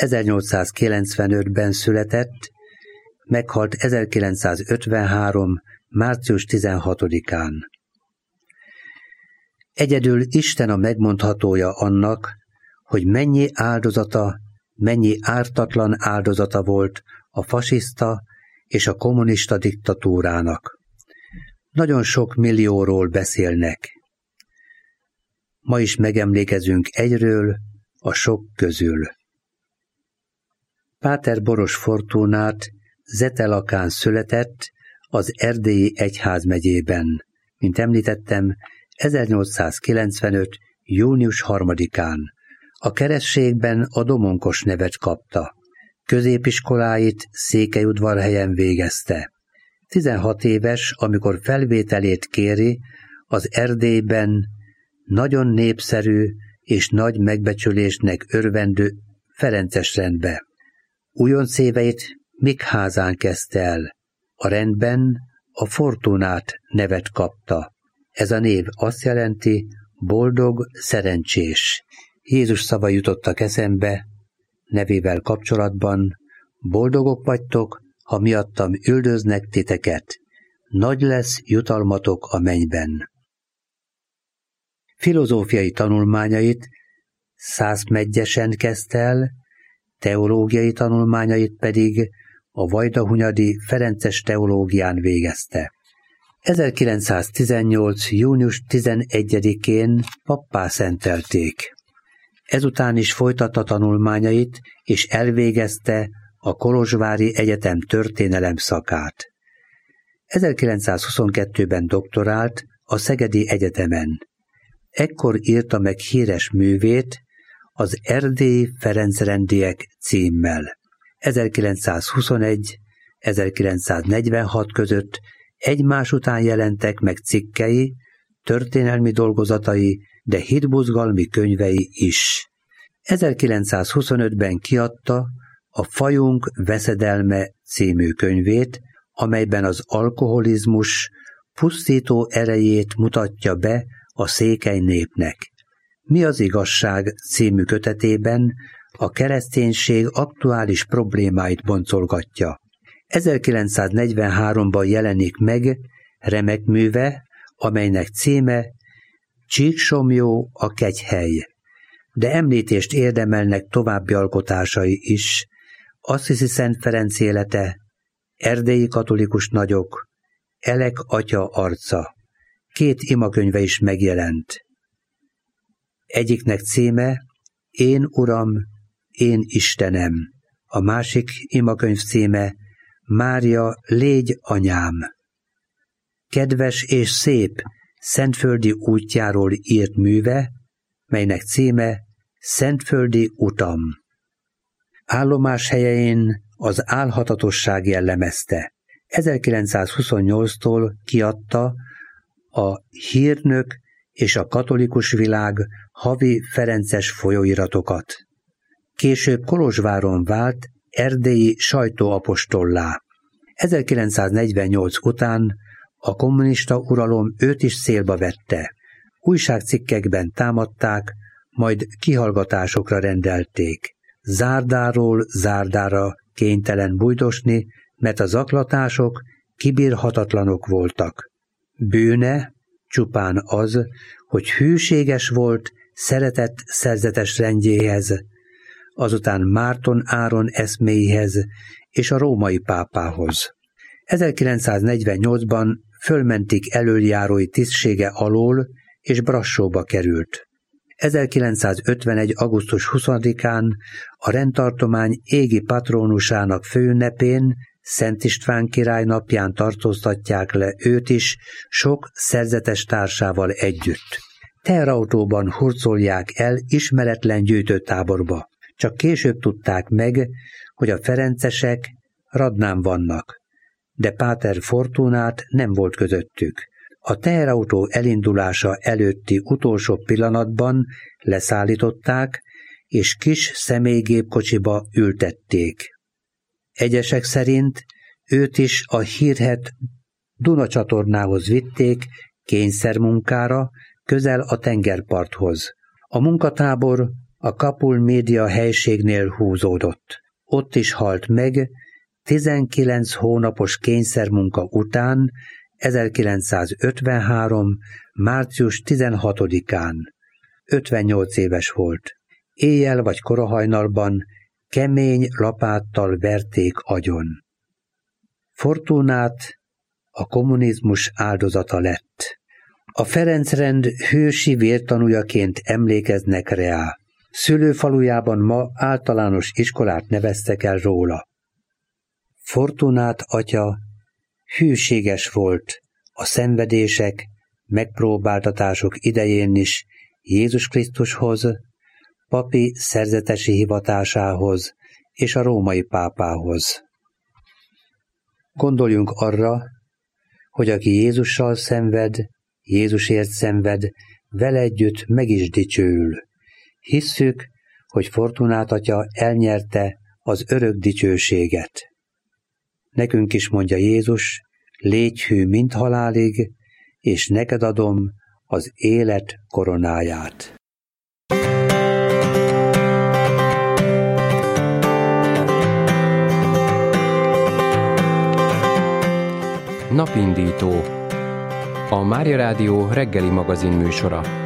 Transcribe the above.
1895-ben született, meghalt 1953. március 16-án. Egyedül Isten a megmondhatója annak, hogy mennyi áldozata, mennyi ártatlan áldozata volt a fasiszta és a kommunista diktatúrának. Nagyon sok millióról beszélnek. Ma is megemlékezünk egyről a sok közül. Páter Boros Fortunát Zetelakán született az Erdélyi Egyházmegyében, mint említettem, 1895. június 3-án. A keresztségben a Domonkos nevet kapta. Középiskoláit Székelyudvarhelyen végezte. 16 éves, amikor felvételét kéri az Erdélyben nagyon népszerű és nagy megbecsülésnek örvendő ferences rendbe. Újonc éveit Mikházán kezdte el. A rendben a Fortunát nevet kapta. Ez a név azt jelenti, boldog, szerencsés. Jézus szava jutottak eszembe, nevével kapcsolatban, boldogok vagytok, ha miattam üldöznek titeket. Nagy lesz jutalmatok a mennyben. Filozófiai tanulmányait Szászmegyesen kezdte el, teológiai tanulmányait pedig a vajdahunyadi Ferences teológián végezte. 1918. június 11-én pappá szentelték. Ezután is folytatta tanulmányait, és elvégezte a Kolozsvári Egyetem történelem szakát. 1922-ben doktorált a Szegedi Egyetemen. Ekkor írta meg híres művét, az Erdélyi Ferencrendiek címmel. 1921-1946 között egymás után jelentek meg cikkei, történelmi dolgozatai, de hitbuzgalmi könyvei is. 1925-ben kiadta a Fajunk veszedelme című könyvét, amelyben az alkoholizmus pusztító erejét mutatja be a székely népnek. Mi az igazság című kötetében a kereszténység aktuális problémáit boncolgatja. 1943-ban jelenik meg remek műve, amelynek címe Csíksomlyó a kegyhely. De említést érdemelnek további alkotásai is, Assisi Szent Ferenc élete, erdélyi katolikus nagyok, Elek atya arca. 2 imakönyve is megjelent. Egyiknek címe Én Uram, én Istenem. A másik imakönyv címe Mária, légy anyám. Kedves és szép szentföldi útjáról írt műve, melynek címe Szentföldi utam. Állomáshelyein az álhatatosság jellemezte. 1928-tól kiadta a Hírnök és a Katolikus Világ havi ferences folyóiratokat. Később Kolozsváron vált erdélyi sajtóapostollá. 1948 után a kommunista uralom őt is célba vette. Újságcikkekben támadták, majd kihallgatásokra rendelték. Zárdáról zárdára kénytelen bújdosni, mert a zaklatások kibírhatatlanok voltak. Bűne csupán az, hogy hűséges volt szeretett szerzetes rendjéhez, azután Márton Áron eszméihez és a római pápához. 1948-ban fölmentik elöljárói tisztsége alól, és Brassóba került. 1951. augusztus 20-án a rendtartomány égi patrónusának főünnepén, Szent István király napján tartóztatják le őt is sok szerzetes társával együtt. Teherautóban hurcolják el ismeretlen gyűjtőtáborba. Csak később tudták meg, hogy a ferencesek Radnán vannak, de Páter Fortunát nem volt közöttük. A teherautó elindulása előtti utolsó pillanatban leszállították, és kis személygépkocsiba ültették. Egyesek szerint őt is a hírhedt Duna csatornához vitték kényszermunkára, közel a tengerparthoz. A munkatábor a Capul Média helységnél húzódott. Ott is halt meg 19 hónapos kényszermunka után 1953. március 16-án. 58 éves volt. Éjjel vagy korahajnalban kemény lapáttal verték agyon. Fortunát a kommunizmus áldozata lett. A Ferenc-rend hősi vértanújaként emlékeznek rá. Szülőfalujában ma általános iskolát neveztek el róla. Fortunát atya hűséges volt a szenvedések, megpróbáltatások idején is Jézus Krisztushoz, papi szerzetesi hivatásához és a római pápához. Gondoljunk arra, hogy aki Jézussal szenved, Jézusért szenved, vele együtt meg is dicsőül. Hisszük, hogy Fortunát atya elnyerte az örök dicsőséget. Nekünk is mondja Jézus, légy hű mind halálig, és neked adom az élet koronáját. Napindító. A Mária Rádió reggeli magazin műsora.